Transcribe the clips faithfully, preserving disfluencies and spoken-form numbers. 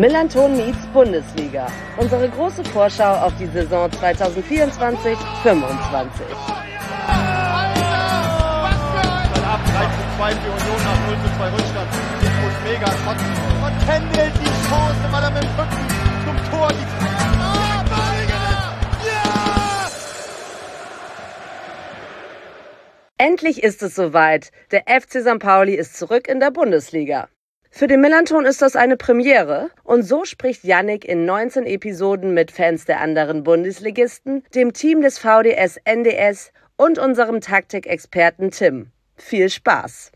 Millanton meets Bundesliga. Unsere große Vorschau auf die Saison zwanzig vierundzwanzig fünfundzwanzig. drei zu zwei für Union nach null zu zwei Rückstand. Das muss mega kotzen. Und Kendall die Chance, weil er mit dem Rücken zum Tor geht. Endlich ist es soweit. Der F C Sankt Pauli ist zurück in der Bundesliga. Für den Millanton ist das eine Premiere und so spricht Yannick in neunzehn Episoden mit Fans der anderen Bundesligisten, dem Team des V D S N D S und unserem Taktikexperten Tim. Viel Spaß!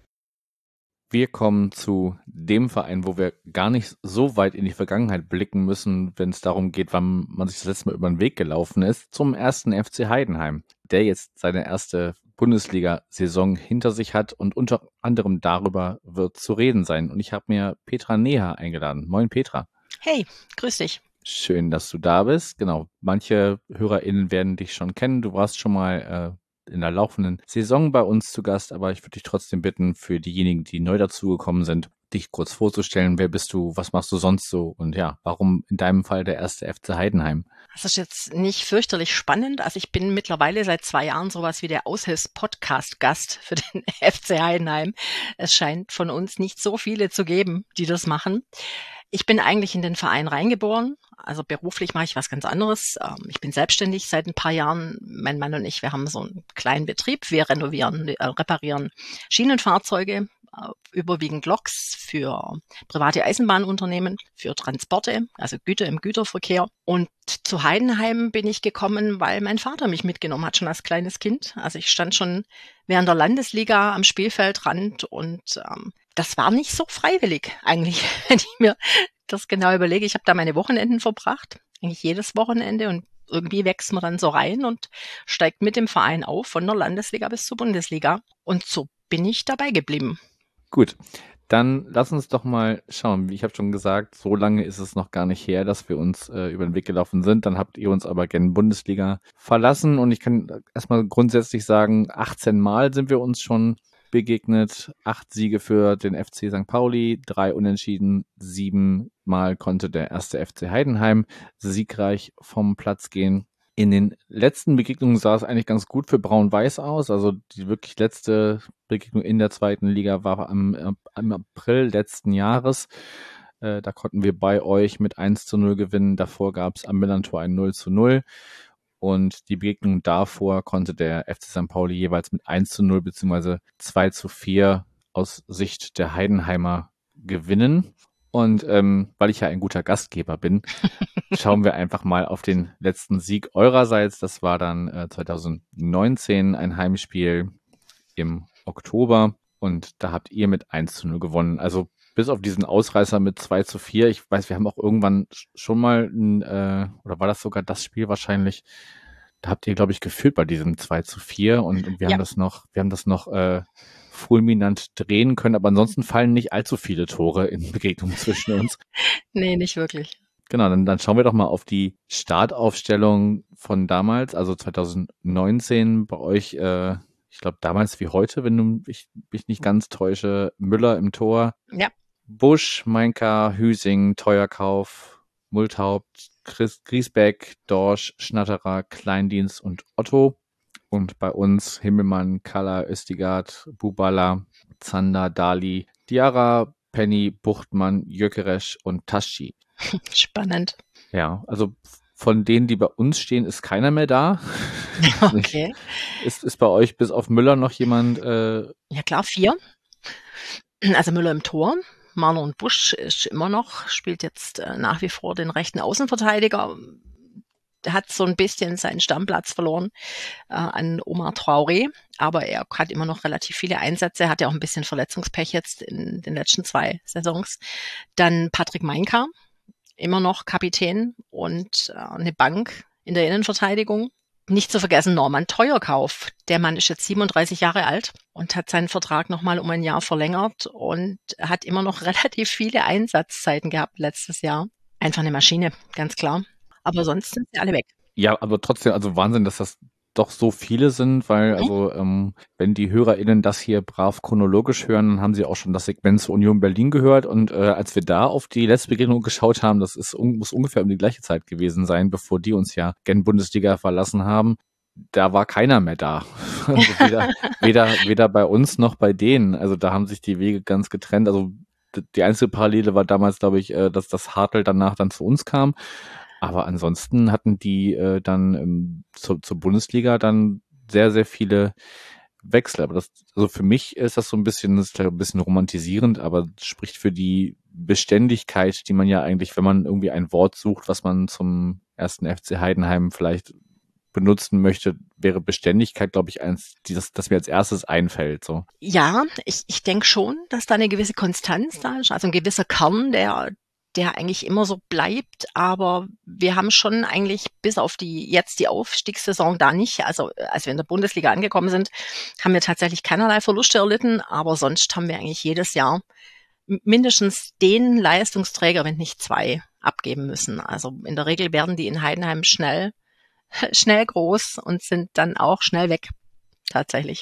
Wir kommen zu dem Verein, wo wir gar nicht so weit in die Vergangenheit blicken müssen, wenn es darum geht, wann man sich das letzte Mal über den Weg gelaufen ist, zum ersten F C Heidenheim, der jetzt seine erste Bundesliga-Saison hinter sich hat und unter anderem darüber wird zu reden sein. Und ich habe mir Petra Neher eingeladen. Moin Petra. Hey, grüß dich. Schön, dass du da bist. Genau, manche HörerInnen werden dich schon kennen. Du warst schon mal äh, in der laufenden Saison bei uns zu Gast, aber ich würde dich trotzdem bitten, für diejenigen, die neu dazugekommen sind, dich kurz vorzustellen. Wer bist du? Was machst du sonst so? Und ja, warum in deinem Fall der erste F C Heidenheim? Das ist jetzt nicht fürchterlich spannend. Also ich bin mittlerweile seit zwei Jahren sowas wie der Aushilfs-Podcast-Gast für den F C Heidenheim. Es scheint von uns nicht so viele zu geben, die das machen. Ich bin eigentlich in den Verein reingeboren. Also beruflich mache ich was ganz anderes. Ich bin selbstständig seit ein paar Jahren. Mein Mann und ich, wir haben so einen kleinen Betrieb. Wir renovieren, äh, reparieren Schienenfahrzeuge, überwiegend Loks für private Eisenbahnunternehmen, für Transporte, also Güter im Güterverkehr. Und zu Heidenheim bin ich gekommen, weil mein Vater mich mitgenommen hat, schon als kleines Kind. Also ich stand schon während der Landesliga am Spielfeldrand und ähm, das war nicht so freiwillig eigentlich, wenn ich mir das genau überlege. Ich habe da meine Wochenenden verbracht, eigentlich jedes Wochenende, und irgendwie wächst man dann so rein und steigt mit dem Verein auf, von der Landesliga bis zur Bundesliga. Und so bin ich dabei geblieben. Gut, dann lass uns doch mal schauen. Ich habe schon gesagt, so lange ist es noch gar nicht her, dass wir uns äh, über den Weg gelaufen sind. Dann habt ihr uns aber gerne Bundesliga verlassen. Und ich kann erstmal grundsätzlich sagen, achtzehn Mal sind wir uns schon begegnet. Acht Siege für den F C Sankt Pauli, drei Unentschieden, sieben Mal konnte der erste F C Heidenheim siegreich vom Platz gehen. In den letzten Begegnungen sah es eigentlich ganz gut für Braun-Weiß aus. Also die wirklich letzte Begegnung in der zweiten Liga war am, am April letzten Jahres. Äh, da konnten wir bei euch mit eins zu null gewinnen. Davor gab es am Millantor ein null zu null. Und die Begegnung davor konnte der F C Sankt Pauli jeweils mit eins zu null bzw. zwei zu vier aus Sicht der Heidenheimer gewinnen. Und ähm, weil ich ja ein guter Gastgeber bin, schauen wir einfach mal auf den letzten Sieg eurerseits. Das war dann äh, zwanzig neunzehn ein Heimspiel im Oktober und da habt ihr mit eins zu null gewonnen. Also bis auf diesen Ausreißer mit zwei zu vier. Ich weiß, wir haben auch irgendwann schon mal, ein, äh, oder war das sogar das Spiel wahrscheinlich, da habt ihr, glaube ich, geführt bei diesem zwei zu vier und, und wir Ja. haben das noch, wir haben das noch äh, fulminant drehen können, aber ansonsten fallen nicht allzu viele Tore in Begegnungen zwischen uns. Nee, nicht wirklich. Genau, dann, dann schauen wir doch mal auf die Startaufstellung von damals, also zwanzig neunzehn bei euch, äh, ich glaube damals wie heute, wenn du ich, mich nicht ganz täusche, Müller im Tor, Ja. Busch, Meinka, Hüsing, Teuerkauf, Multhaupt, Chris, Griesbeck, Dorsch, Schnatterer, Kleindienst und Otto. Und bei uns Himmelmann, Kalla, Östigard, Bubala, Zander, Dali, Diarra, Penny, Buchtmann, Jökeresch und Taschi. Spannend. Ja, also von denen, die bei uns stehen, ist keiner mehr da. Okay. Ist, ist bei euch bis auf Müller noch jemand? Äh, Ja klar, vier. Also Müller im Tor. Marner und Busch ist immer noch, spielt jetzt äh, nach wie vor den rechten Außenverteidiger. Der hat so ein bisschen seinen Stammplatz verloren äh, an Omar Traoré, aber er hat immer noch relativ viele Einsätze. Er hat ja auch ein bisschen Verletzungspech jetzt in den letzten zwei Saisons. Dann Patrick Meinka, immer noch Kapitän und äh, eine Bank in der Innenverteidigung. Nicht zu vergessen Norman Teuerkauf. Der Mann ist jetzt siebenunddreißig Jahre alt und hat seinen Vertrag nochmal um ein Jahr verlängert und hat immer noch relativ viele Einsatzzeiten gehabt letztes Jahr. Einfach eine Maschine, ganz klar. Aber sonst sind sie alle weg. ja, aber trotzdem, also Wahnsinn, dass das doch so viele sind, weil Mhm. also ähm, wenn die HörerInnen das hier brav chronologisch hören, dann haben sie auch schon das Segment zur Union Berlin gehört und äh, als wir da auf die letzte Begegnung geschaut haben, das ist un- muss ungefähr um die gleiche Zeit gewesen sein, bevor die uns ja gen Bundesliga verlassen haben, da war keiner mehr da. Also weder, weder, weder bei uns noch bei denen. Also da haben sich die Wege ganz getrennt. Also d- die einzige Parallele war damals, glaube ich, äh, dass das Hartl danach dann zu uns kam. Aber ansonsten hatten die äh, dann ähm, zur, zur Bundesliga dann sehr, sehr viele Wechsel. Aber das, also für mich ist das so ein bisschen, das ist vielleicht ein bisschen romantisierend, aber das spricht für die Beständigkeit, die man ja eigentlich, wenn man irgendwie ein Wort sucht, was man zum ersten F C Heidenheim vielleicht benutzen möchte, wäre Beständigkeit, glaube ich, eins, das, das mir als erstes einfällt. So. Ja, ich, ich denke schon, dass da eine gewisse Konstanz da ist, also ein gewisser Kern, der, der eigentlich immer so bleibt. Aber wir haben schon eigentlich bis auf die jetzt die Aufstiegssaison da nicht, also als wir in der Bundesliga angekommen sind, haben wir tatsächlich keinerlei Verluste erlitten. Aber sonst haben wir eigentlich jedes Jahr mindestens den Leistungsträger, wenn nicht zwei, abgeben müssen. Also in der Regel werden die in Heidenheim schnell schnell groß und sind dann auch schnell weg, tatsächlich.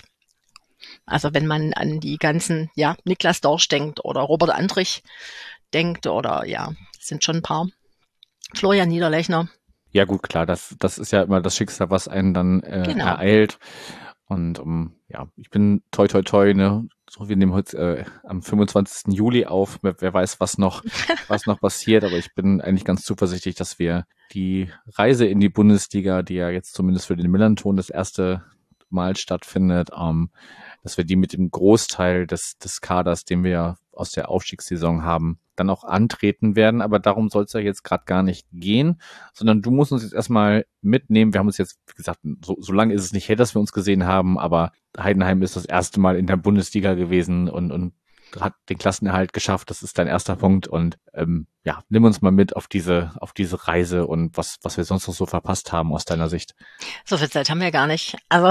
Also wenn man an die ganzen, ja, Niklas Dorsch denkt oder Robert Andrich denkt oder ja, sind schon ein paar. Florian Niederlechner. Ja gut, klar, das, das ist ja immer das Schicksal, was einen dann äh, Genau. ereilt. Und um, ja, ich bin toi toi toi, ne? So, wir nehmen heute äh, am fünfundzwanzigsten Juli auf. Wer, wer weiß, was noch, was noch passiert, aber ich bin eigentlich ganz zuversichtlich, dass wir die Reise in die Bundesliga, die ja jetzt zumindest für den Millanton das erste Mal stattfindet, ähm, dass wir die mit dem Großteil des, des Kaders, den wir aus der Aufstiegssaison haben, dann auch antreten werden. Aber darum soll es ja jetzt gerade gar nicht gehen, sondern du musst uns jetzt erstmal mitnehmen. Wir haben uns jetzt, wie gesagt, so, so lange ist es nicht her, dass wir uns gesehen haben, aber Heidenheim ist das erste Mal in der Bundesliga gewesen und, und hat den Klassenerhalt geschafft. Das ist dein erster Punkt. Und ähm, ja, nimm uns mal mit auf diese, auf diese Reise und was, was wir sonst noch so verpasst haben aus deiner Sicht. So viel Zeit haben wir gar nicht. Also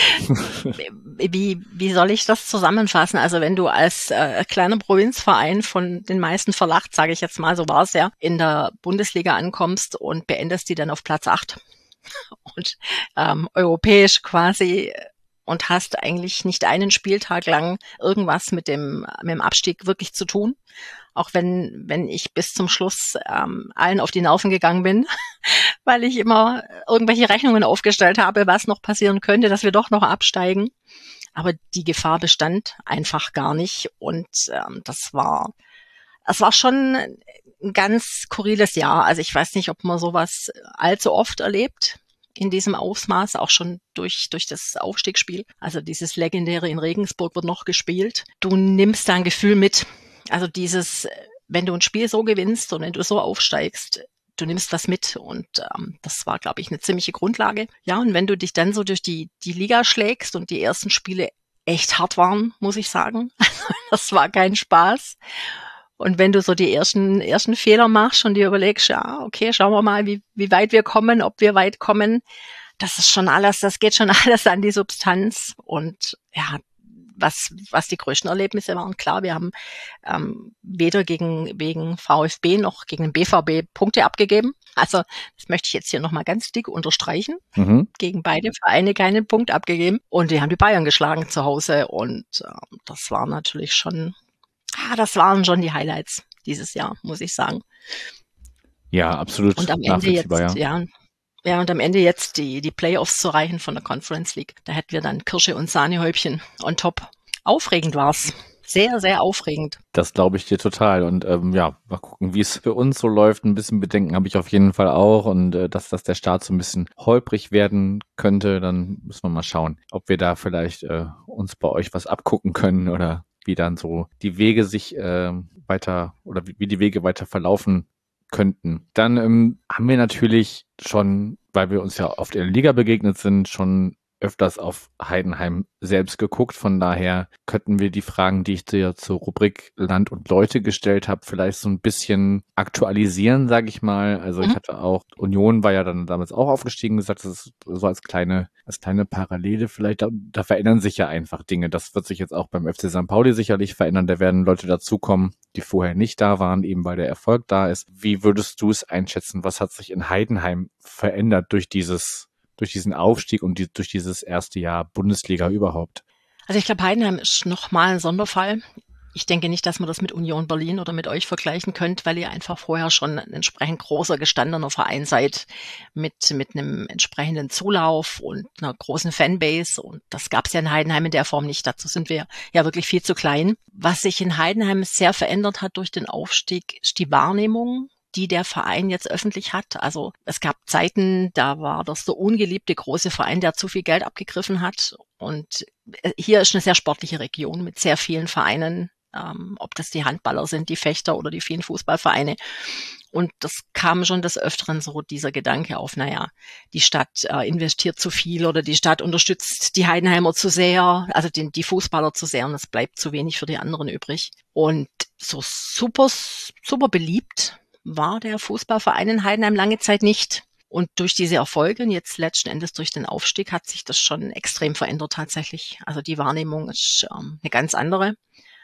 wie, wie soll ich das zusammenfassen? Also wenn du als äh, kleiner Provinzverein von den meisten verlacht, sage ich jetzt mal, so war es ja, in der Bundesliga ankommst und beendest die dann auf Platz acht und ähm, europäisch quasi und hast eigentlich nicht einen Spieltag lang irgendwas mit dem, mit dem Abstieg wirklich zu tun. Auch wenn, wenn ich bis zum Schluss ähm, allen auf die Nerven gegangen bin, weil ich immer irgendwelche Rechnungen aufgestellt habe, was noch passieren könnte, dass wir doch noch absteigen. Aber die Gefahr bestand einfach gar nicht. Und ähm, das war, das war schon ein ganz skurriles Jahr. Also ich weiß nicht, ob man sowas allzu oft erlebt in diesem Ausmaß, auch schon durch, durch das Aufstiegsspiel. Also dieses legendäre in Regensburg wird noch gespielt. Du nimmst da ein Gefühl mit. Also dieses, wenn du ein Spiel so gewinnst und wenn du so aufsteigst, du nimmst was mit. Und ähm, das war, glaube ich, eine ziemliche Grundlage. Ja, und wenn du dich dann so durch die, die Liga schlägst und die ersten Spiele echt hart waren, muss ich sagen. Also das war kein Spaß. Und wenn du so die ersten ersten Fehler machst und dir überlegst, ja, okay, schauen wir mal, wie wie weit wir kommen, ob wir weit kommen, das ist schon alles, das geht schon alles an die Substanz. Und ja, was was die größten Erlebnisse waren, klar, wir haben ähm, weder gegen wegen VfB noch gegen den B V B Punkte abgegeben. Also das möchte ich jetzt hier nochmal ganz dick unterstreichen. Mhm. Gegen beide Vereine keinen Punkt abgegeben. Und die haben die Bayern geschlagen zu Hause. Und ähm, das war natürlich schon... Ah, das waren schon die Highlights dieses Jahr, muss ich sagen. Ja, absolut. Und am Ende jetzt, ja. ja, ja, und am Ende jetzt die, die Playoffs zu erreichen von der Conference League. Da hätten wir dann Kirsche und Sahnehäubchen on top. Aufregend war's. Sehr, sehr aufregend. Das glaube ich dir total. Und ähm, ja, mal gucken, wie es für uns so läuft. Ein bisschen Bedenken habe ich auf jeden Fall auch. Und äh, dass, dass der Start so ein bisschen holprig werden könnte, dann müssen wir mal schauen, ob wir da vielleicht äh, uns bei euch was abgucken können oder wie dann so die Wege sich äh, weiter oder wie, wie die Wege weiter verlaufen könnten. Dann ähm, haben wir natürlich schon, weil wir uns ja oft in der Liga begegnet sind, schon öfters auf Heidenheim selbst geguckt. Von daher könnten wir die Fragen, die ich dir zur Rubrik Land und Leute gestellt habe, vielleicht so ein bisschen aktualisieren, sage ich mal. Also mhm. ich hatte auch, Union war ja dann damals auch aufgestiegen, gesagt, das ist so als kleine, als kleine Parallele vielleicht, da, da verändern sich ja einfach Dinge. Das wird sich jetzt auch beim F C Sankt Pauli sicherlich verändern. Da werden Leute dazukommen, die vorher nicht da waren, eben weil der Erfolg da ist. Wie würdest du es einschätzen? Was hat sich in Heidenheim verändert durch dieses durch diesen Aufstieg und die, durch dieses erste Jahr Bundesliga überhaupt? Also ich glaube, Heidenheim ist nochmal ein Sonderfall. Ich denke nicht, dass man das mit Union Berlin oder mit euch vergleichen könnt, weil ihr einfach vorher schon ein entsprechend großer, gestandener Verein seid mit mit einem entsprechenden Zulauf und einer großen Fanbase. Und das gab es ja in Heidenheim in der Form nicht. Dazu sind wir ja wirklich viel zu klein. Was sich in Heidenheim sehr verändert hat durch den Aufstieg, ist die Wahrnehmung, die der Verein jetzt öffentlich hat. Also es gab Zeiten, da war das der ungeliebte große Verein, der zu viel Geld abgegriffen hat. Und hier ist eine sehr sportliche Region mit sehr vielen Vereinen, ähm, ob das die Handballer sind, die Fechter oder die vielen Fußballvereine. Und das kam schon des Öfteren so dieser Gedanke auf, naja, die Stadt äh, investiert zu viel oder die Stadt unterstützt die Heidenheimer zu sehr, also die, die Fußballer zu sehr, und es bleibt zu wenig für die anderen übrig. Und so super, super beliebt war der Fußballverein in Heidenheim lange Zeit nicht. Und durch diese Erfolge und jetzt letzten Endes durch den Aufstieg hat sich das schon extrem verändert tatsächlich. Also die Wahrnehmung ist ähm, eine ganz andere,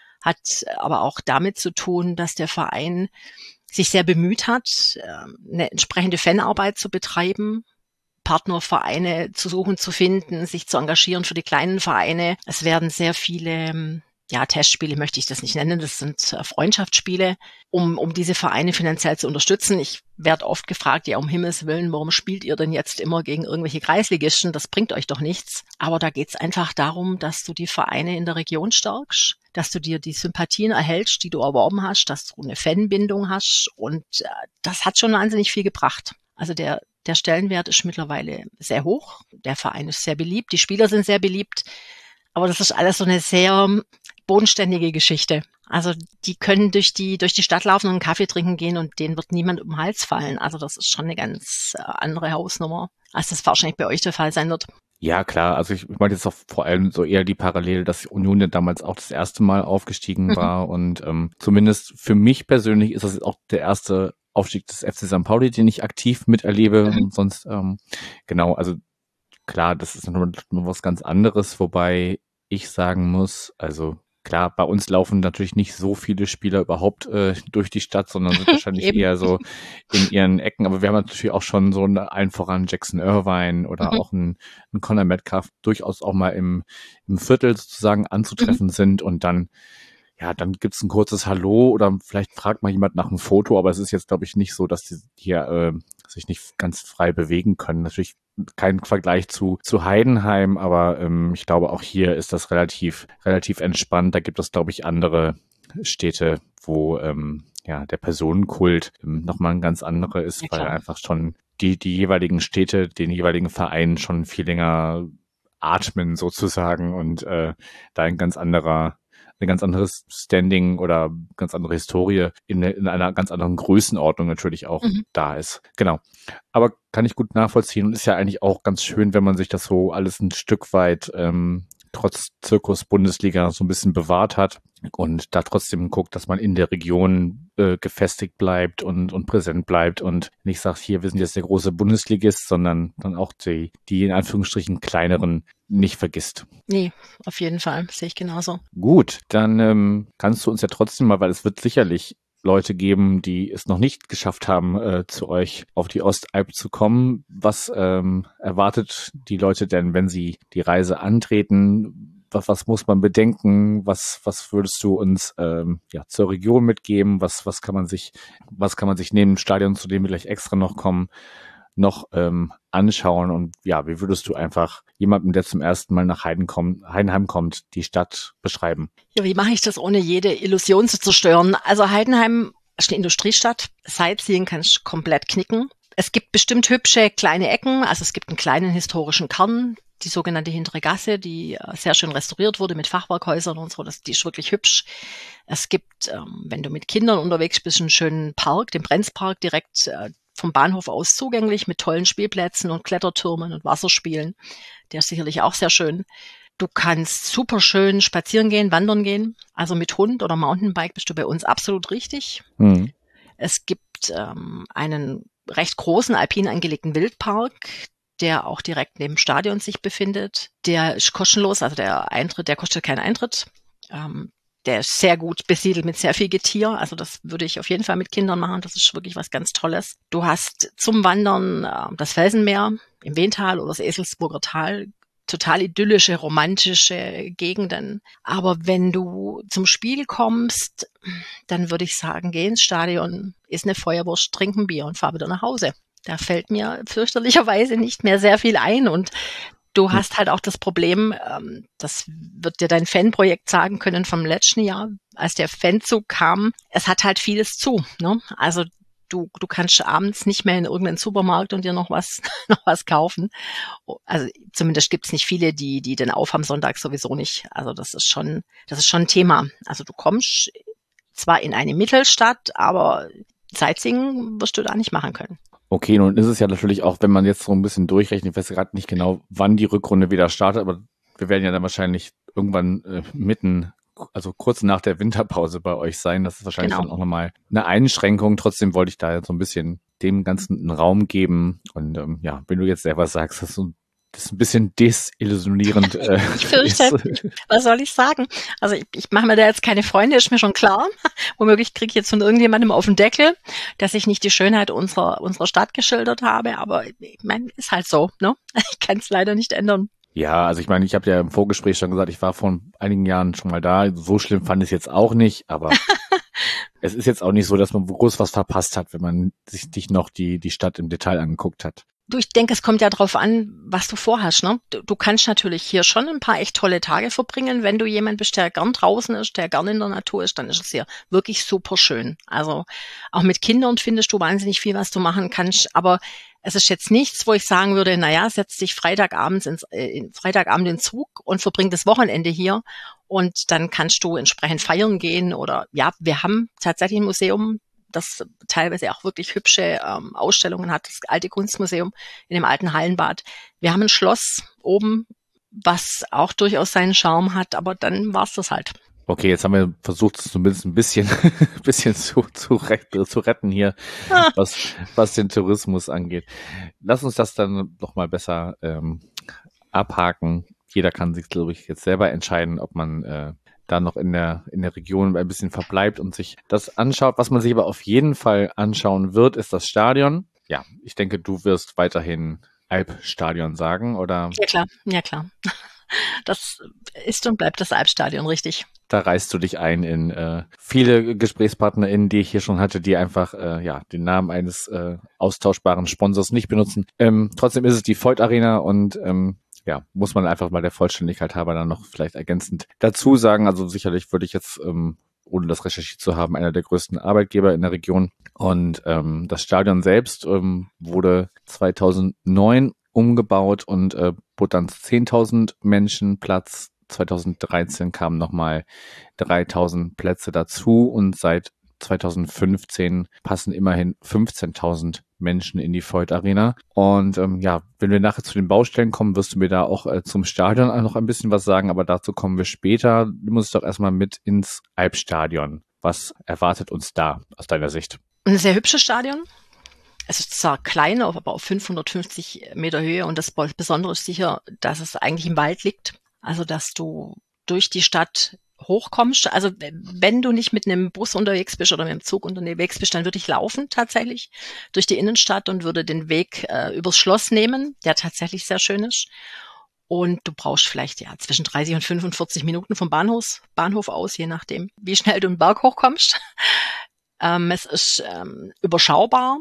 hat aber auch damit zu tun, dass der Verein sich sehr bemüht hat, eine entsprechende Fanarbeit zu betreiben, Partnervereine zu suchen, zu finden, sich zu engagieren für die kleinen Vereine. Es werden sehr viele, ja, Testspiele möchte ich das nicht nennen, das sind Freundschaftsspiele, um um diese Vereine finanziell zu unterstützen. Ich werde oft gefragt, ja, um Himmels Willen, warum spielt ihr denn jetzt immer gegen irgendwelche Kreisligisten? Das bringt euch doch nichts. Aber da geht's einfach darum, dass du die Vereine in der Region stärkst, dass du dir die Sympathien erhältst, die du erworben hast, dass du eine Fanbindung hast, und äh, das hat schon wahnsinnig viel gebracht. Also der der Stellenwert ist mittlerweile sehr hoch, der Verein ist sehr beliebt, die Spieler sind sehr beliebt, aber das ist alles so eine sehr bodenständige Geschichte. Also die können durch die durch die Stadt laufen und einen Kaffee trinken gehen und denen wird niemand um den Hals fallen. Also das ist schon eine ganz äh, andere Hausnummer, als das wahrscheinlich bei euch der Fall sein wird. Ja, klar. Also ich meine jetzt auch vor allem so eher die Parallele, dass Union ja damals auch das erste Mal aufgestiegen mhm. war. Und ähm, zumindest für mich persönlich ist das auch der erste Aufstieg des F C Sankt Pauli, den ich aktiv miterlebe. Mhm. Und sonst, ähm, genau, also klar, das ist nur, nur was ganz anderes, wobei ich sagen muss, also klar, bei uns laufen natürlich nicht so viele Spieler überhaupt äh, durch die Stadt, sondern sind wahrscheinlich eher so in ihren Ecken. Aber wir haben natürlich auch schon so eine, allen voran Jackson Irvine oder mhm. auch ein, ein Conor Metcalf durchaus auch mal im, im Viertel sozusagen anzutreffen mhm. sind. Und dann, ja, dann gibt's ein kurzes Hallo oder vielleicht fragt mal jemand nach einem Foto. Aber es ist jetzt, glaube ich, nicht so, dass die hier äh, sich nicht ganz frei bewegen können. Natürlich kein Vergleich zu zu Heidenheim, aber ähm, ich glaube, auch hier ist das relativ relativ entspannt. Da gibt es, glaube ich, andere Städte, wo ähm, ja der Personenkult ähm, nochmal ein ganz anderer ist, ja, weil einfach schon die die jeweiligen Städte, den jeweiligen Vereinen schon viel länger atmen sozusagen und äh, da ein ganz anderer ein ganz anderes Standing oder ganz andere Historie in, in einer ganz anderen Größenordnung natürlich auch mhm. da ist. Genau. Aber kann ich gut nachvollziehen und ist ja eigentlich auch ganz schön, wenn man sich das so alles ein Stück weit ähm, trotz Zirkus Bundesliga so ein bisschen bewahrt hat und da trotzdem guckt, dass man in der Region äh, gefestigt bleibt und und präsent bleibt und nicht sagt, hier, wir sind jetzt der große Bundesligist, sondern dann auch die, die in Anführungsstrichen kleineren nicht vergisst. Nee, auf jeden Fall, sehe ich genauso. Gut, dann ähm, kannst du uns ja trotzdem mal, weil es wird sicherlich Leute geben, die es noch nicht geschafft haben, äh, zu euch auf die Ostalb zu kommen. Was ähm, erwartet die Leute denn, wenn sie die Reise antreten? Was, was muss man bedenken? Was, was würdest du uns ähm, ja zur Region mitgeben? Was, was kann man sich, was kann man sich neben dem Stadion, zu dem wir gleich extra noch kommen, noch ähm, anschauen? Und ja, wie würdest du einfach jemandem, der zum ersten Mal nach Heiden kommt, Heidenheim kommt, die Stadt beschreiben? Ja, wie mache ich das, ohne jede Illusion zu zerstören? Also Heidenheim ist eine Industriestadt. Sightseeing kannst du komplett knicken. Es gibt bestimmt hübsche kleine Ecken. Also es gibt einen kleinen historischen Kern, die sogenannte Hintere Gasse, die sehr schön restauriert wurde mit Fachwerkhäusern und so. Das, die ist wirklich hübsch. Es gibt, ähm, wenn du mit Kindern unterwegs bist, einen schönen Park, den Brenzpark, direkt äh, vom Bahnhof aus zugänglich mit tollen Spielplätzen und Klettertürmen und Wasserspielen. Der ist sicherlich auch sehr schön. Du kannst super schön spazieren gehen, wandern gehen. Also mit Hund oder Mountainbike bist du bei uns absolut richtig. Mhm. Es gibt ähm, einen recht großen alpin angelegten Wildpark, der auch direkt neben dem Stadion sich befindet. Der ist kostenlos, also der Eintritt, der kostet keinen Eintritt. Ähm, Der ist sehr gut besiedelt mit sehr viel Getier. Also das würde ich auf jeden Fall mit Kindern machen. Das ist wirklich was ganz Tolles. Du hast zum Wandern äh, das Felsenmeer im Weental oder das Eselsburger Tal. Total idyllische, romantische Gegenden. Aber wenn du zum Spiel kommst, dann würde ich sagen, geh ins Stadion, iss eine Feuerwurst, trink ein Bier und fahr wieder nach Hause. Da fällt mir fürchterlicherweise nicht mehr sehr viel ein. Und du hast halt auch das Problem, ähm, das wird dir dein Fanprojekt sagen können vom letzten Jahr, als der Fanzug kam, es hat halt vieles zu, ne? Also du du kannst abends nicht mehr in irgendeinen Supermarkt und dir noch was noch was kaufen. Also zumindest gibt's nicht viele, die die den aufhaben, Sonntag sowieso nicht. Also das ist schon das ist schon ein Thema. Also du kommst zwar in eine Mittelstadt, aber Sightseeing wirst du da nicht machen können. Okay, nun ist es ja natürlich auch, wenn man jetzt so ein bisschen durchrechnet, ich weiß gerade nicht genau, wann die Rückrunde wieder startet, aber wir werden ja dann wahrscheinlich irgendwann äh, mitten, also kurz nach der Winterpause bei euch sein. Das ist wahrscheinlich Genau. dann auch nochmal eine Einschränkung. Trotzdem wollte ich da jetzt so ein bisschen dem Ganzen einen Raum geben. Und ähm, ja, wenn du jetzt selber sagst, dass du das ist ein bisschen desillusionierend. Äh, Ich fürchte, ist. was soll ich sagen? Also ich, ich mache mir da jetzt keine Freunde, ist mir schon klar. Womöglich kriege ich jetzt von irgendjemandem auf den Deckel, dass ich nicht die Schönheit unserer unserer Stadt geschildert habe. Aber ich meine, ist halt so, ne? Ich kann es leider nicht ändern. Ja, also ich meine, ich habe ja im Vorgespräch schon gesagt, ich war vor einigen Jahren schon mal da. So schlimm fand ich es jetzt auch nicht, aber es ist jetzt auch nicht so, dass man groß was verpasst hat, wenn man sich sich noch die die Stadt im Detail angeguckt hat. Du, ich denke, es kommt ja drauf an, was du vorhast, ne? Du, du kannst natürlich hier schon ein paar echt tolle Tage verbringen. Wenn du jemand bist, der gern draußen ist, der gern in der Natur ist, dann ist es hier wirklich super schön. Also auch mit Kindern findest du wahnsinnig viel, was du machen kannst. Aber es ist jetzt nichts, wo ich sagen würde, naja, setz dich Freitagabends ins, äh, Freitagabend in den Zug und verbring das Wochenende hier. Und dann kannst du entsprechend feiern gehen. Oder ja, wir haben tatsächlich ein Museum, das teilweise auch wirklich hübsche ähm, Ausstellungen hat, das alte Kunstmuseum in dem alten Hallenbad. Wir haben ein Schloss oben, was auch durchaus seinen Charme hat, aber dann war's das halt. Okay, jetzt haben wir versucht, es zumindest ein bisschen, bisschen zu, zu, retten, zu retten hier, Ah. was, was den Tourismus angeht. Lass uns das dann noch mal besser ähm, abhaken. Jeder kann sich, glaube ich, jetzt selber entscheiden, ob man äh, da noch in der in der Region ein bisschen verbleibt und sich das anschaut. Was man sich aber auf jeden Fall anschauen wird, ist das Stadion. Ja, ich denke, du wirst weiterhin Alpstadion sagen, oder? Ja klar, ja klar. Das ist und bleibt das Alpstadion, richtig. Da reißt du dich ein in äh, viele GesprächspartnerInnen, die ich hier schon hatte, die einfach äh, ja den Namen eines äh, austauschbaren Sponsors nicht benutzen. Ähm, trotzdem ist es die Voith Arena und ähm, ja, muss man einfach mal der Vollständigkeit halber dann noch vielleicht ergänzend dazu sagen. Also sicherlich würde ich jetzt, ähm, ohne das recherchiert zu haben, einer der größten Arbeitgeber in der Region. Und ähm, das Stadion selbst ähm, wurde zweitausendneun umgebaut und äh, bot dann zehntausend Menschen Platz. zweitausenddreizehn kamen nochmal dreitausend Plätze dazu und seit zweitausendfünfzehn passen immerhin fünfzehntausend Menschen in die Voith Arena. Und ähm, ja, wenn wir nachher zu den Baustellen kommen, wirst du mir da auch äh, zum Stadion noch ein bisschen was sagen, aber dazu kommen wir später. Du musst doch erstmal mit ins Alpstadion. Was erwartet uns da aus deiner Sicht? Ein sehr hübsches Stadion. Es ist zwar klein, aber auf fünfhundertfünfzig Meter Höhe und das Besondere ist sicher, dass es eigentlich im Wald liegt. Also, dass du durch die Stadt hochkommst. Also, wenn du nicht mit einem Bus unterwegs bist oder mit dem Zug unterwegs bist, dann würde ich laufen tatsächlich durch die Innenstadt und würde den Weg äh, übers Schloss nehmen, der tatsächlich sehr schön ist. Und du brauchst vielleicht ja zwischen dreißig und fünfundvierzig Minuten vom Bahnhof, Bahnhof aus, je nachdem, wie schnell du den Berg hochkommst. ähm, es ist ähm, überschaubar,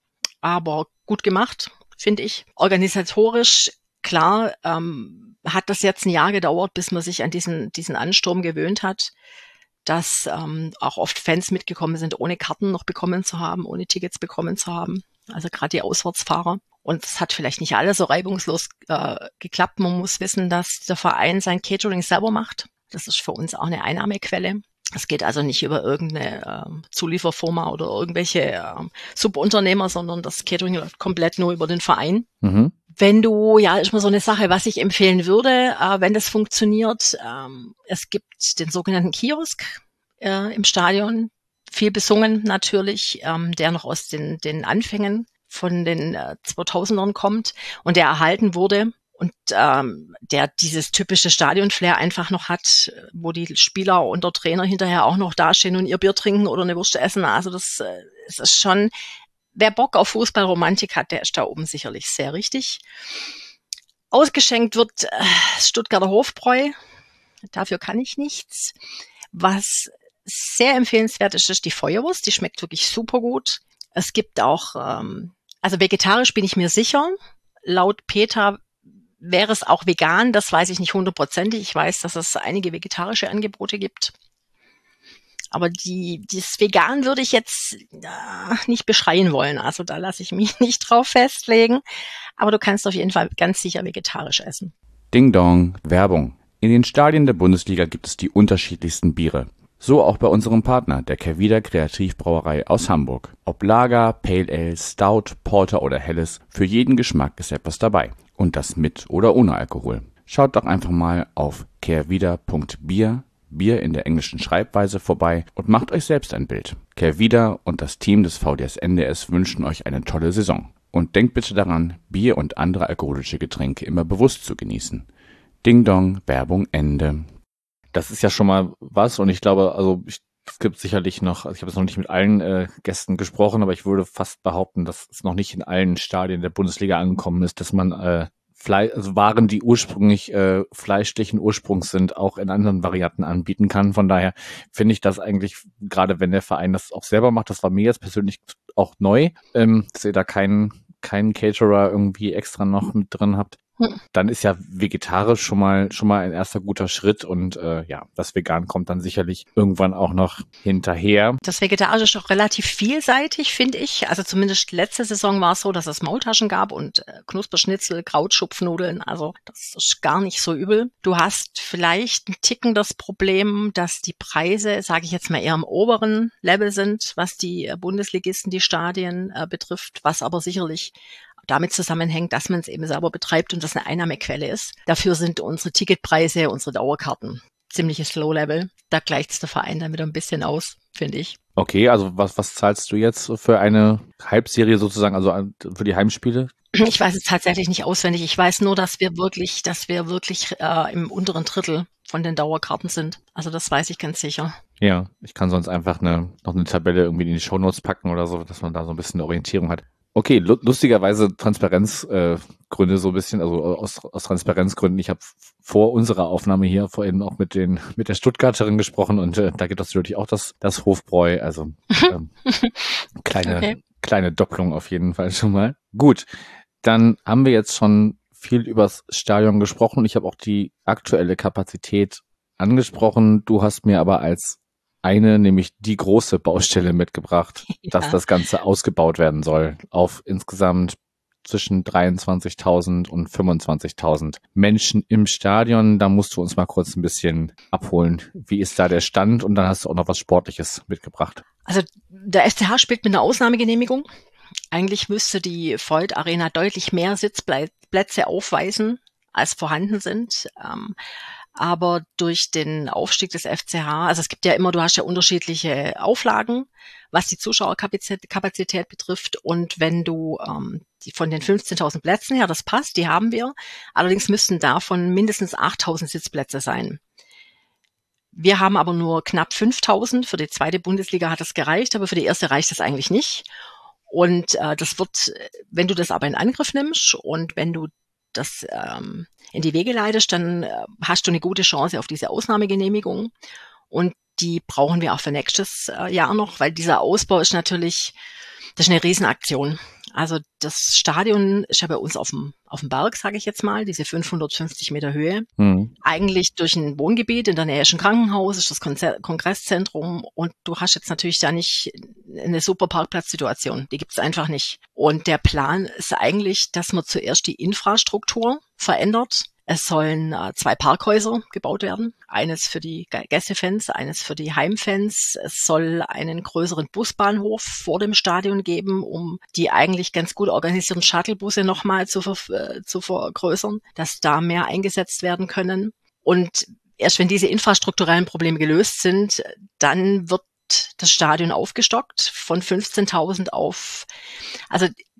aber gut gemacht, finde ich. Organisatorisch, klar, ähm, hat das jetzt ein Jahr gedauert, bis man sich an diesen diesen Ansturm gewöhnt hat, dass ähm, auch oft Fans mitgekommen sind, ohne Karten noch bekommen zu haben, ohne Tickets bekommen zu haben. Also gerade die Auswärtsfahrer. Und es hat vielleicht nicht alles so reibungslos äh, geklappt. Man muss wissen, dass der Verein sein Catering selber macht. Das ist für uns auch eine Einnahmequelle. Es geht also nicht über irgendeine äh, Zulieferfirma oder irgendwelche äh, Subunternehmer, sondern das Catering läuft komplett nur über den Verein. Mhm. Wenn du, ja, ist mal so eine Sache, was ich empfehlen würde, äh, wenn das funktioniert. Ähm, es gibt den sogenannten Kiosk äh, im Stadion, viel besungen natürlich, ähm, der noch aus den, den Anfängen von den äh, zweitausendern kommt und der erhalten wurde. und ähm, der dieses typische Stadion-Flair einfach noch hat, wo die Spieler und der Trainer hinterher auch noch dastehen und ihr Bier trinken oder eine Wurst essen. Also das, äh, das ist schon, wer Bock auf Fußballromantik hat, der ist da oben sicherlich sehr richtig. Ausgeschenkt wird äh, Stuttgarter Hofbräu. Dafür kann ich nichts. Was sehr empfehlenswert ist, ist die Feuerwurst. Die schmeckt wirklich super gut. Es gibt auch, ähm, also vegetarisch bin ich mir sicher. Laut Peter wäre es auch vegan. Das weiß ich nicht hundertprozentig. Ich weiß, dass es einige vegetarische Angebote gibt. Aber die, dieses Vegan würde ich jetzt äh, nicht beschreien wollen. Also da lasse ich mich nicht drauf festlegen. Aber du kannst auf jeden Fall ganz sicher vegetarisch essen. Ding Dong, Werbung. In den Stadien der Bundesliga gibt es die unterschiedlichsten Biere. So auch bei unserem Partner, der Kehrwieder Kreativbrauerei aus Hamburg. Ob Lager, Pale Ale, Stout, Porter oder Helles, für jeden Geschmack ist etwas dabei. Und das mit oder ohne Alkohol. Schaut doch einfach mal auf kehrwieder punkt bier, Bier in der englischen Schreibweise, vorbei und macht euch selbst ein Bild. Kehrwieder und das Team des V D S N D S wünschen euch eine tolle Saison. Und denkt bitte daran, Bier und andere alkoholische Getränke immer bewusst zu genießen. Ding Dong, Werbung Ende. Das ist ja schon mal was und ich glaube, also ich, es gibt sicherlich noch, also ich habe jetzt noch nicht mit allen äh, Gästen gesprochen, aber ich würde fast behaupten, dass es noch nicht in allen Stadien der Bundesliga angekommen ist, dass man äh, Fleisch, also Waren, die ursprünglich äh, fleischlichen Ursprungs sind, auch in anderen Varianten anbieten kann. Von daher finde ich das eigentlich, gerade wenn der Verein das auch selber macht, das war mir jetzt persönlich auch neu, ähm, dass ihr da keinen keinen Caterer irgendwie extra noch mit drin habt. Dann ist ja vegetarisch schon mal schon mal ein erster guter Schritt und äh, ja, das Vegan kommt dann sicherlich irgendwann auch noch hinterher. Das Vegetarische ist auch relativ vielseitig, finde ich. Also zumindest letzte Saison war es so, dass es Maultaschen gab und äh, Knusperschnitzel, Krautschupfnudeln. Also das ist gar nicht so übel. Du hast vielleicht ein Ticken das Problem, dass die Preise, sage ich jetzt mal, eher am oberen Level sind, was die äh, Bundesligisten, die Stadien äh, betrifft, was aber sicherlich damit zusammenhängt, dass man es eben selber betreibt und das eine Einnahmequelle ist. Dafür sind unsere Ticketpreise, unsere Dauerkarten ziemliches Low-Level. Da gleicht der Verein dann wieder ein bisschen aus, finde ich. Okay, also was was zahlst du jetzt für eine Halbserie sozusagen, also für die Heimspiele? Ich weiß es tatsächlich nicht auswendig. Ich weiß nur, dass wir wirklich, dass wir wirklich äh, im unteren Drittel von den Dauerkarten sind. Also das weiß ich ganz sicher. Ja, ich kann sonst einfach eine noch eine Tabelle irgendwie in die Shownotes packen oder so, dass man da so ein bisschen eine Orientierung hat. Okay, lustigerweise Transparenzgründe äh, Gründe so ein bisschen, also aus, aus Transparenzgründen. Ich habe vor unserer Aufnahme hier vorhin auch mit den mit der Stuttgarterin gesprochen und äh, da gibt es natürlich auch das das Hofbräu, also ähm, kleine okay. kleine Doppelung auf jeden Fall schon mal. Gut, dann haben wir jetzt schon viel übers Stadion gesprochen. Ich habe auch die aktuelle Kapazität angesprochen. Du hast mir aber als eine, nämlich die große Baustelle mitgebracht, ja. dass das Ganze ausgebaut werden soll auf insgesamt zwischen dreiundzwanzigtausend und fünfundzwanzigtausend Menschen im Stadion. Da musst du uns mal kurz ein bisschen abholen. Wie ist da der Stand? Und dann hast du auch noch was Sportliches mitgebracht. Also der F C H spielt mit einer Ausnahmegenehmigung. Eigentlich müsste die Voith Arena deutlich mehr Sitzplätze aufweisen, als vorhanden sind. Ähm, Aber durch den Aufstieg des F C H, also es gibt ja immer, du hast ja unterschiedliche Auflagen, was die Zuschauerkapazität Kapazität betrifft. Und wenn du ähm, die von den fünfzehntausend Plätzen her, das passt, die haben wir. Allerdings müssten davon mindestens achttausend Sitzplätze sein. Wir haben aber nur knapp fünftausend. Für die zweite Bundesliga hat das gereicht, aber für die erste reicht das eigentlich nicht. Und äh, das wird, wenn du das aber in Angriff nimmst und wenn du das ähm, in die Wege leitest, dann äh, hast du eine gute Chance auf diese Ausnahmegenehmigung. Und die brauchen wir auch für nächstes äh, Jahr noch, weil dieser Ausbau ist natürlich, das ist eine Riesenaktion. Also das Stadion ist ja bei uns auf dem auf dem Berg, sage ich jetzt mal, diese fünfhundertfünfzig Meter Höhe. Mhm. Eigentlich durch ein Wohngebiet, in der Nähe ist ein Krankenhaus, ist das Konzer- Kongresszentrum und du hast jetzt natürlich da nicht eine super Parkplatzsituation. Die gibt's einfach nicht. Und der Plan ist eigentlich, dass man zuerst die Infrastruktur verändert. Es sollen äh, zwei Parkhäuser gebaut werden. Eines für die Gästefans, eines für die Heimfans. Es soll einen größeren Busbahnhof vor dem Stadion geben, um die eigentlich ganz gut organisierten Shuttlebusse nochmal zu, ver- zu vergrößern, dass da mehr eingesetzt werden können. Und erst wenn diese infrastrukturellen Probleme gelöst sind, dann wird das Stadion aufgestockt von fünfzehntausend auf, also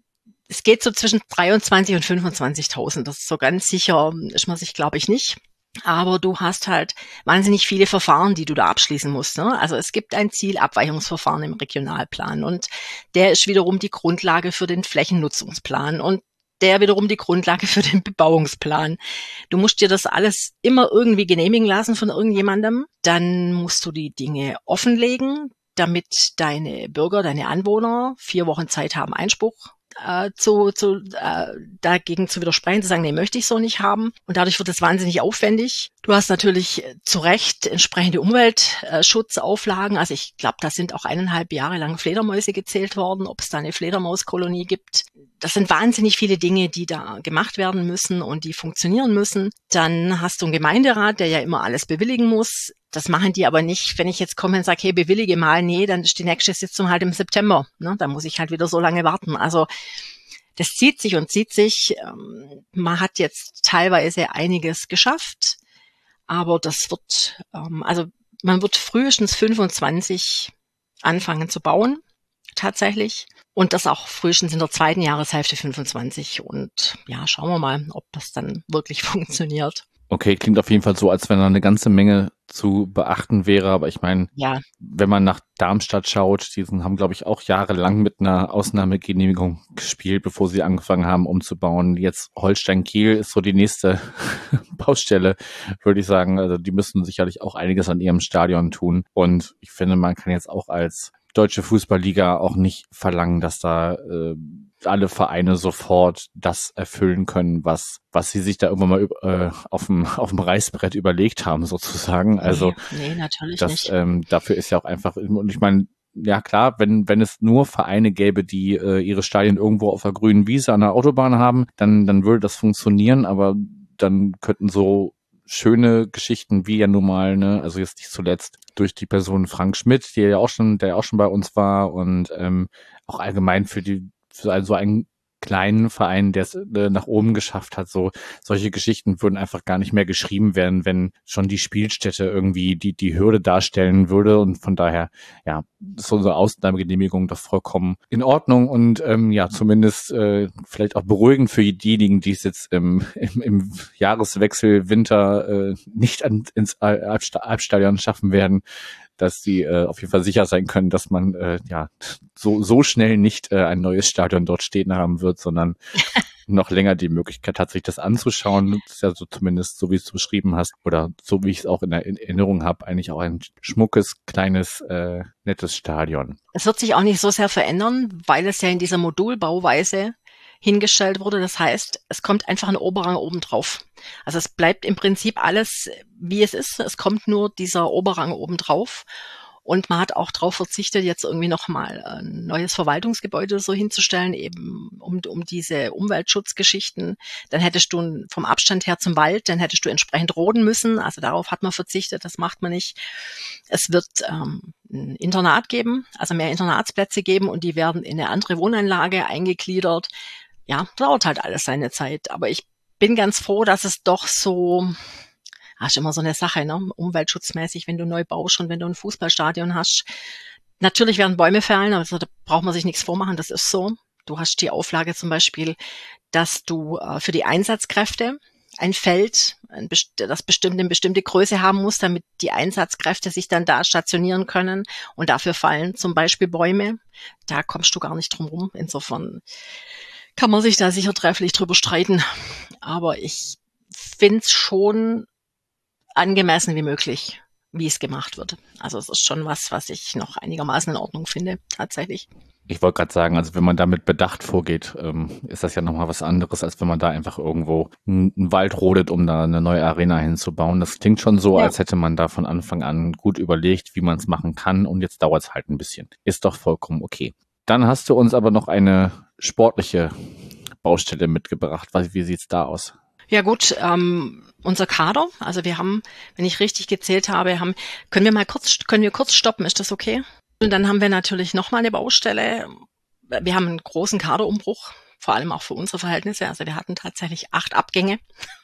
es geht so zwischen dreiundzwanzig und fünfundzwanzigtausend. Das ist so ganz sicher, ist man sich, glaube ich, nicht. Aber du hast halt wahnsinnig viele Verfahren, die du da abschließen musst. Ne? Also es gibt ein Zielabweichungsverfahren im Regionalplan und der ist wiederum die Grundlage für den Flächennutzungsplan und der wiederum die Grundlage für den Bebauungsplan. Du musst dir das alles immer irgendwie genehmigen lassen von irgendjemandem. Dann musst du die Dinge offenlegen, damit deine Bürger, deine Anwohner vier Wochen Zeit haben, Einspruch Äh, zu, zu äh, dagegen zu widersprechen, zu sagen, nee, möchte ich so nicht haben. Und dadurch wird es wahnsinnig aufwendig. Du hast natürlich äh, zu Recht entsprechende Umweltschutzauflagen. Also ich glaube, da sind auch eineinhalb Jahre lang Fledermäuse gezählt worden, ob es da eine Fledermauskolonie gibt. Das sind wahnsinnig viele Dinge, die da gemacht werden müssen und die funktionieren müssen. Dann hast du einen Gemeinderat, der ja immer alles bewilligen muss. Das machen die aber nicht, wenn ich jetzt komme und sage, hey, bewillige mal, nee, dann ist die nächste Sitzung halt im September. Ne? Da muss ich halt wieder so lange warten. Also das zieht sich und zieht sich. Ähm, man hat jetzt teilweise einiges geschafft, aber das wird, ähm, also man wird frühestens fünfundzwanzig anfangen zu bauen, tatsächlich. Und das auch frühestens in der zweiten Jahreshälfte fünfundzwanzig. Und ja, schauen wir mal, ob das dann wirklich funktioniert. Okay, klingt auf jeden Fall so, als wenn da eine ganze Menge zu beachten wäre. Aber ich meine, ja. wenn man nach Darmstadt schaut, die haben, glaube ich, auch jahrelang mit einer Ausnahmegenehmigung gespielt, bevor sie angefangen haben umzubauen. Jetzt Holstein-Kiel ist so die nächste Baustelle, würde ich sagen. Also die müssen sicherlich auch einiges an ihrem Stadion tun. Und ich finde, man kann jetzt auch als Deutsche Fußballliga auch nicht verlangen, dass da äh, alle Vereine sofort das erfüllen können, was was sie sich da irgendwann mal äh, auf dem auf dem Reißbrett überlegt haben, sozusagen. Also nee, nee, natürlich das, nicht. Ähm, dafür ist ja auch einfach, und ich meine, ja klar, wenn wenn es nur Vereine gäbe, die äh, ihre Stadien irgendwo auf der grünen Wiese an der Autobahn haben, dann dann würde das funktionieren, aber dann könnten so schöne Geschichten wie ja nun mal, ne, also jetzt nicht zuletzt durch die Person Frank Schmidt, die ja auch schon, der ja auch schon bei uns war und ähm, auch allgemein für die für so einen kleinen Verein, der es äh, nach oben geschafft hat, so solche Geschichten würden einfach gar nicht mehr geschrieben werden, wenn schon die Spielstätte irgendwie die die Hürde darstellen würde und von daher, ja, ist unsere Ausnahmegenehmigung doch vollkommen in Ordnung und ähm, ja, zumindest äh, vielleicht auch beruhigend für diejenigen, die es jetzt im, im, im Jahreswechsel Winter äh, nicht an, ins Albstadion schaffen werden, dass sie äh, auf jeden Fall sicher sein können, dass man äh, ja so so schnell nicht äh, ein neues Stadion dort stehen haben wird, sondern noch länger die Möglichkeit hat, sich das anzuschauen. Das ist ja so zumindest, so wie du es beschrieben hast, oder so wie ich es auch in der Erinnerung habe, eigentlich auch ein schmuckes, kleines, äh, nettes Stadion. Es wird sich auch nicht so sehr verändern, weil es ja in dieser Modulbauweise hingestellt wurde. Das heißt, es kommt einfach ein Oberrang oben drauf. Also es bleibt im Prinzip alles, wie es ist. Es kommt nur dieser Oberrang oben drauf. Und man hat auch darauf verzichtet, jetzt irgendwie nochmal ein neues Verwaltungsgebäude so hinzustellen, eben um, um diese Umweltschutzgeschichten. Dann hättest du vom Abstand her zum Wald, dann hättest du entsprechend roden müssen. Also darauf hat man verzichtet, das macht man nicht. Es wird ähm, ein Internat geben, also mehr Internatsplätze geben und die werden in eine andere Wohnanlage eingegliedert. Ja, dauert halt alles seine Zeit. Aber ich bin ganz froh, dass es doch so... Das ist immer so eine Sache, ne? Umweltschutzmäßig, wenn du neu baust und wenn du ein Fußballstadion hast. Natürlich werden Bäume fällen, also da braucht man sich nichts vormachen, das ist so. Du hast die Auflage zum Beispiel, dass du äh, für die Einsatzkräfte ein Feld, ein, das bestimmt eine bestimmte Größe haben muss, damit die Einsatzkräfte sich dann da stationieren können. Und dafür fallen zum Beispiel Bäume. Da kommst du gar nicht drum rum. Insofern kann man sich da sicher trefflich drüber streiten. Aber ich finde es schon angemessen wie möglich, wie es gemacht wird. Also es ist schon was, was ich noch einigermaßen in Ordnung finde, tatsächlich. Ich wollte gerade sagen, also wenn man damit bedacht vorgeht, ähm, ist das ja nochmal was anderes, als wenn man da einfach irgendwo einen Wald rodet, um da eine neue Arena hinzubauen. Das klingt schon so, ja, als hätte man da von Anfang an gut überlegt, wie man es machen kann und jetzt dauert es halt ein bisschen. Ist doch vollkommen okay. Dann hast du uns aber noch eine sportliche Baustelle mitgebracht. Wie sieht's da aus? Ja gut, ähm, unser Kader, also wir haben, wenn ich richtig gezählt habe, haben, können wir mal kurz, können wir kurz stoppen, ist das okay? Und dann haben wir natürlich nochmal eine Baustelle. Wir haben einen großen Kaderumbruch, vor allem auch für unsere Verhältnisse. Also wir hatten tatsächlich acht Abgänge,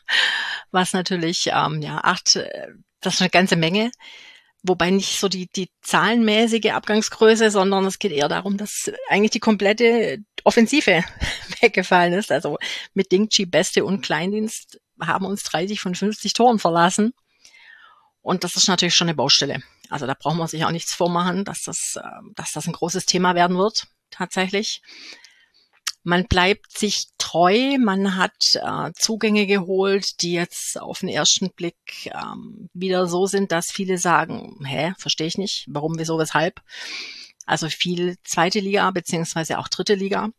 was natürlich, ähm, ja, acht, das ist eine ganze Menge. Wobei nicht so die, die zahlenmäßige Abgangsgröße, sondern es geht eher darum, dass eigentlich die komplette Offensive weggefallen ist. Also mit Dingchi, Beste und Kleindienst haben uns dreißig von fünfzig Toren verlassen. Und das ist natürlich schon eine Baustelle. Also da brauchen wir sich auch nichts vormachen, dass das, dass das ein großes Thema werden wird, tatsächlich. Man bleibt sich treu, man hat äh, Zugänge geholt, die jetzt auf den ersten Blick ähm, wieder so sind, dass viele sagen, hä, verstehe ich nicht, warum, wieso, weshalb. Also viel zweite Liga beziehungsweise auch dritte Liga.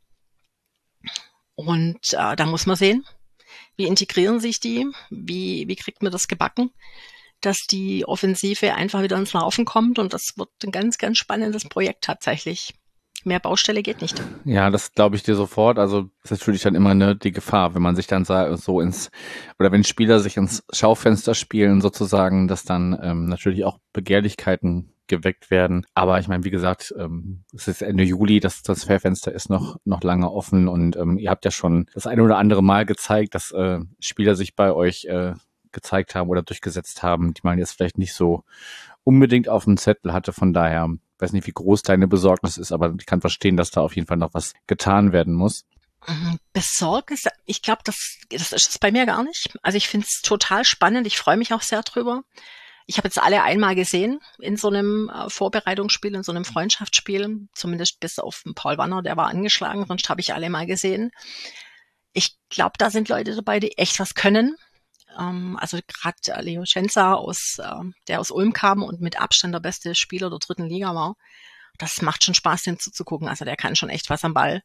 Und äh, da muss man sehen, wie integrieren sich die, wie, wie kriegt man das gebacken, dass die Offensive einfach wieder ins Laufen kommt. Und das wird ein ganz, ganz spannendes Projekt tatsächlich. Mehr Baustelle geht nicht. Ja, das glaube ich dir sofort. Also das ist natürlich dann immer ne, die Gefahr, wenn man sich dann so ins, oder wenn Spieler sich ins Schaufenster spielen sozusagen, dass dann ähm, natürlich auch Begehrlichkeiten geweckt werden. Aber ich meine, wie gesagt, ähm, es ist Ende Juli, das Transferfenster ist noch noch lange offen und ähm, ihr habt ja schon das eine oder andere Mal gezeigt, dass äh, Spieler sich bei euch äh, gezeigt haben oder durchgesetzt haben, die man jetzt vielleicht nicht so unbedingt auf dem Zettel hatte. Von daher, ich weiß nicht, wie groß deine Besorgnis ist, aber ich kann verstehen, dass da auf jeden Fall noch was getan werden muss. Besorgnis, ich glaube, das, das ist es bei mir gar nicht. Also ich finde es total spannend, ich freue mich auch sehr drüber. Ich habe jetzt alle einmal gesehen in so einem äh, Vorbereitungsspiel, in so einem Freundschaftsspiel, zumindest bis auf den Paul Wanner, der war angeschlagen, sonst habe ich alle mal gesehen. Ich glaube, da sind Leute dabei, die echt was können. Ähm, also gerade Leo Schenza, aus, äh, der aus Ulm kam und mit Abstand der beste Spieler der dritten Liga war. Das macht schon Spaß, dem zuzugucken. Also der kann schon echt was am Ball.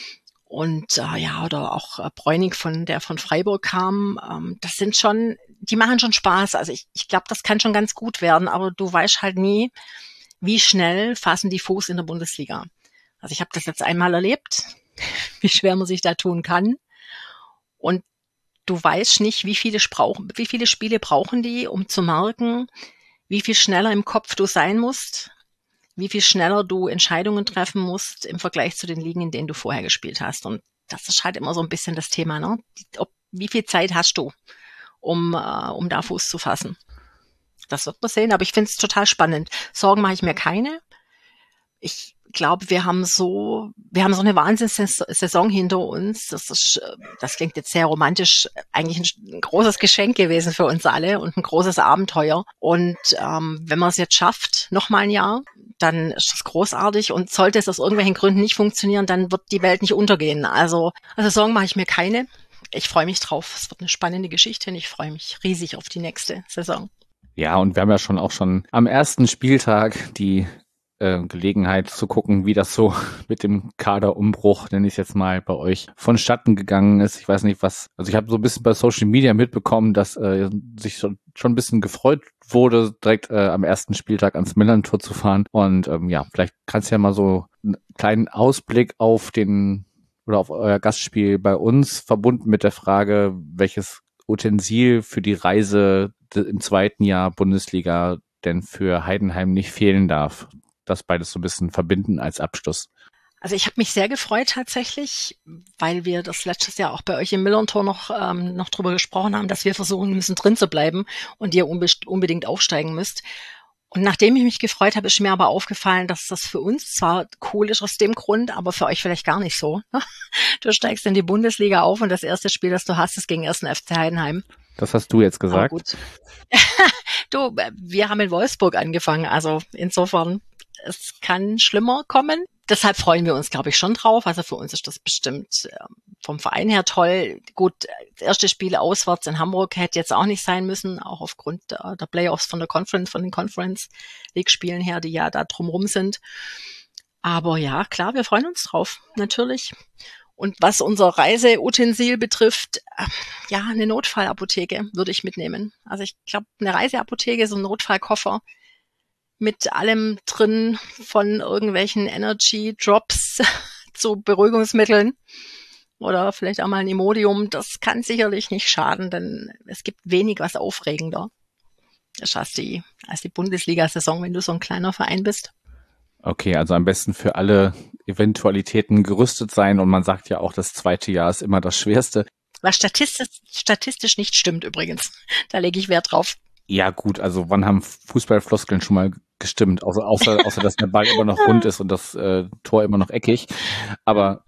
Und äh, ja, oder auch äh, Bräunig, von der von Freiburg kam, ähm, das sind schon, die machen schon Spaß. Also ich, ich glaube, das kann schon ganz gut werden, aber du weißt halt nie, wie schnell fassen die Fuß in der Bundesliga. Also ich habe das jetzt einmal erlebt, wie schwer man sich da tun kann. Und du weißt nicht, wie viele, brauchen, wie viele Spiele brauchen die, um zu merken, wie viel schneller im Kopf du sein musst, wie viel schneller du Entscheidungen treffen musst im Vergleich zu den Ligen, in denen du vorher gespielt hast. Und das ist halt immer so ein bisschen das Thema, ne? Ob, wie viel Zeit hast du, um, äh, um da Fuß zu fassen? Das wird man sehen, aber ich finde es total spannend. Sorgen mache ich mir keine. Ich glaube, wir haben so, wir haben so eine Wahnsinnssaison hinter uns. Das ist, das klingt jetzt sehr romantisch, eigentlich ein, ein großes Geschenk gewesen für uns alle und ein großes Abenteuer. Und ähm, wenn man es jetzt schafft, noch mal ein Jahr, dann ist das großartig. Und sollte es aus irgendwelchen Gründen nicht funktionieren, dann wird die Welt nicht untergehen. Also, also Sorgen mache ich mir keine. Ich freue mich drauf. Es wird eine spannende Geschichte und ich freue mich riesig auf die nächste Saison. Ja, und wir haben ja schon auch schon am ersten Spieltag die äh, Gelegenheit zu gucken, wie das so mit dem Kaderumbruch, nenne ich es jetzt mal, bei euch vonstatten gegangen ist. Ich weiß nicht, was, also ich habe so ein bisschen bei Social Media mitbekommen, dass äh, sich schon, schon ein bisschen gefreut wurde, direkt äh, am ersten Spieltag ans Millerntor zu fahren. Und ähm, ja, vielleicht kannst du ja mal so einen kleinen Ausblick auf den oder auf euer Gastspiel bei uns, verbunden mit der Frage, welches Utensil für die Reise im zweiten Jahr Bundesliga denn für Heidenheim nicht fehlen darf. Das beides so ein bisschen verbinden als Abschluss. Also ich habe mich sehr gefreut tatsächlich, weil wir das letztes Jahr auch bei euch im Millerntor noch ähm, noch drüber gesprochen haben, dass wir versuchen müssen, drin zu bleiben und ihr unbe- unbedingt aufsteigen müsst. Und nachdem ich mich gefreut habe, ist mir aber aufgefallen, dass das für uns zwar cool ist aus dem Grund, aber für euch vielleicht gar nicht so. Du steigst in die Bundesliga auf und das erste Spiel, das du hast, ist gegen ersten F C Heidenheim. Das hast du jetzt gesagt. Aber gut. Du, wir haben in Wolfsburg angefangen, also insofern, es kann schlimmer kommen. Deshalb freuen wir uns, glaube ich, schon drauf. Also für uns ist das bestimmt ähm, vom Verein her toll. Gut, das erste Spiel auswärts in Hamburg hätte jetzt auch nicht sein müssen, auch aufgrund der, der Playoffs von der Conference, von den Conference League Spielen her, die ja da drumrum sind. Aber ja, klar, wir freuen uns drauf, natürlich. Und was unser Reiseutensil betrifft, äh, ja, eine Notfallapotheke würde ich mitnehmen. Also ich glaube, eine Reiseapotheke, so ein Notfallkoffer, mit allem drin, von irgendwelchen Energy Drops zu Beruhigungsmitteln oder vielleicht auch mal ein Imodium. Das kann sicherlich nicht schaden, denn es gibt wenig was aufregender. Das ist als die, als die Bundesliga-Saison, wenn du so ein kleiner Verein bist. Okay, also am besten für alle Eventualitäten gerüstet sein und man sagt ja auch, das zweite Jahr ist immer das Schwerste. Was statistisch, statistisch nicht stimmt übrigens. Da lege ich Wert drauf. Ja gut, also wann haben Fußballfloskeln schon mal gestimmt, außer, außer, außer dass der Ball immer noch rund ist und das äh, Tor immer noch eckig. Aber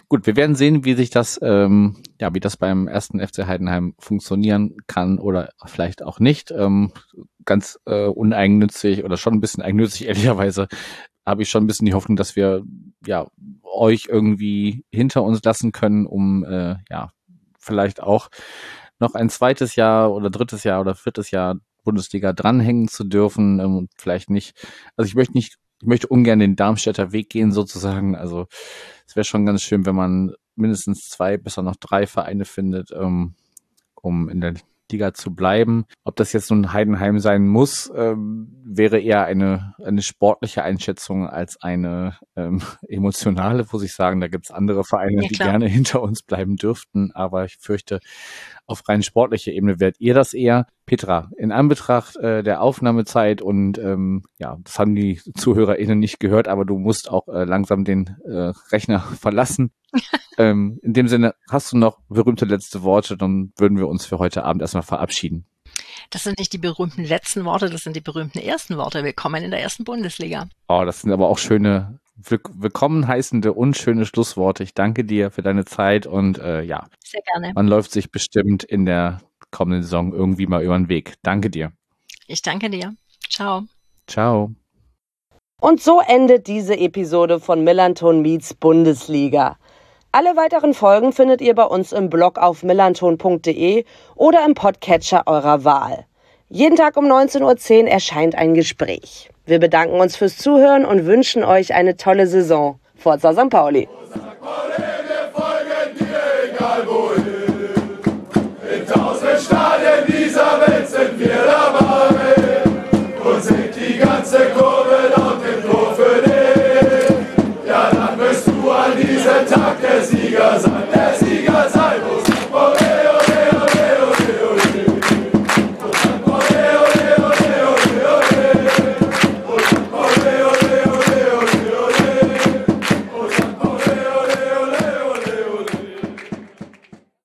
Gut, wir werden sehen, wie sich das, ähm, ja, wie das beim ersten F C Heidenheim funktionieren kann oder vielleicht auch nicht. Ähm, ganz äh, uneigennützig oder schon ein bisschen eigennützig, ehrlicherweise, habe ich schon ein bisschen die Hoffnung, dass wir ja euch irgendwie hinter uns lassen können, um äh, ja vielleicht auch noch ein zweites Jahr oder drittes Jahr oder viertes Jahr Bundesliga dranhängen zu dürfen und ähm, vielleicht nicht, also ich möchte nicht, ich möchte ungern den Darmstädter Weg gehen sozusagen, also es wäre schon ganz schön, wenn man mindestens zwei, besser noch drei Vereine findet, ähm, um in der Liga zu bleiben. Ob das jetzt nun Heidenheim sein muss, ähm, wäre eher eine eine sportliche Einschätzung als eine ähm, emotionale, muss ich sagen. Da gibt's andere Vereine, Ja, die klar. gerne hinter uns bleiben dürften, aber ich fürchte, auf rein sportlicher Ebene werdet ihr das eher. Petra, in Anbetracht äh, der Aufnahmezeit und ähm, ja, das haben die ZuhörerInnen nicht gehört, aber du musst auch äh, langsam den äh, Rechner verlassen. ähm, in dem Sinne, hast du noch berühmte letzte Worte, dann würden wir uns für heute Abend erstmal verabschieden. Das sind nicht die berühmten letzten Worte, das sind die berühmten ersten Worte. Willkommen in der ersten Bundesliga. Oh, das sind aber auch schöne, willk- willkommen heißende und schöne Schlussworte. Ich danke dir für deine Zeit und äh, ja, Sehr gerne. man läuft sich bestimmt in der kommenden Saison irgendwie mal über den Weg. Danke dir. Ich danke dir. Ciao. Ciao. Und so endet diese Episode von Millanton meets Bundesliga. Alle weiteren Folgen findet ihr bei uns im Blog auf millanton punkt de oder im Podcatcher eurer Wahl. Jeden Tag um neunzehn Uhr zehn erscheint ein Gespräch. Wir bedanken uns fürs Zuhören und wünschen euch eine tolle Saison. Forza Sankt Pauli!